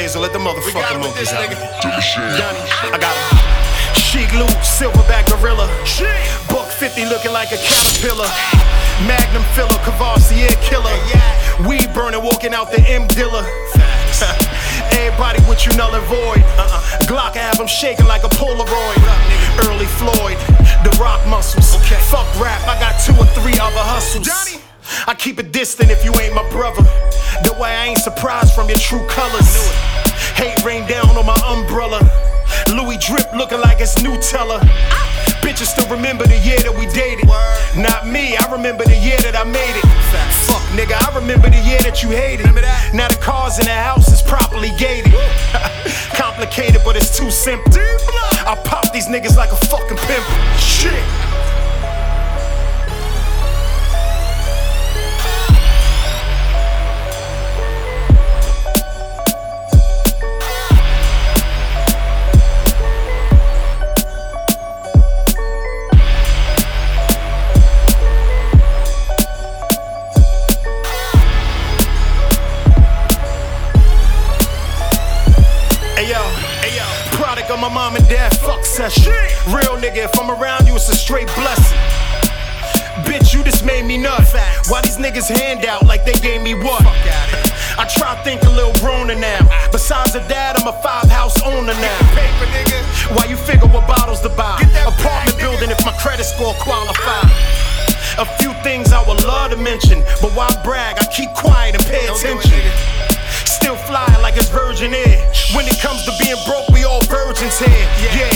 here, so let the motherfucking monkeys out. Donnie, I got him. Chic Luke, silverback gorilla. Buck 50 looking like a caterpillar. Magnum filler, Cavassier killer. Weed burning, walking out the M Dilla. Everybody with you null and void. Glock have him shaking like a Polaroid. Early Floyd, the rock muscles. Fuck rap, I got 2 or 3 other hustles. I keep it distant if you ain't my brother. The way I ain't surprised from your true colors. Hate rain down on my umbrella. Louis drip looking like it's Nutella. Bitches still remember the year that we dated. Not me, I remember the year that I made it. Fuck nigga, I remember the year that you hated. Now the cars in the house is properly gated. Complicated, but it's too simple. I pop these niggas like a fucking pimp. Shit. Product of my mom and dad fuck session. Real nigga, if I'm around you, it's a straight blessing. Bitch, you just made me nuts. Why these niggas hand out like they gave me what? I try to think a little growner now. Besides a dad, I'm a 5-house owner now. Why you figure what bottles to buy? Apartment building if my credit score qualify. A few things I would love to mention, but why brag? I keep quiet and pay attention. Still fly like it's Virgin Air. When it comes to being broke, we all virgins here. Yeah,